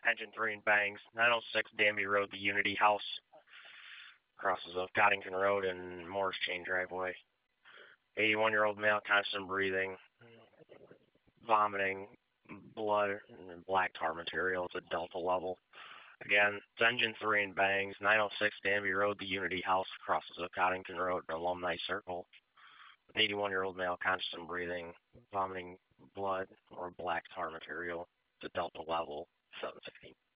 Engine 3 and bangs. 906 Danby Road, the Unity House. Crosses of Coddington Road and Morris Chain Driveway. 81-year-old male, constant breathing, vomiting, blood, and black tar material at the Delta level. Again, it's Engine 3 and bangs. 906 Danby Road, the Unity House. Crosses of Coddington Road and Alumni Circle. 81-year-old male, constant breathing, vomiting blood or black tar material at the Delta level. 716.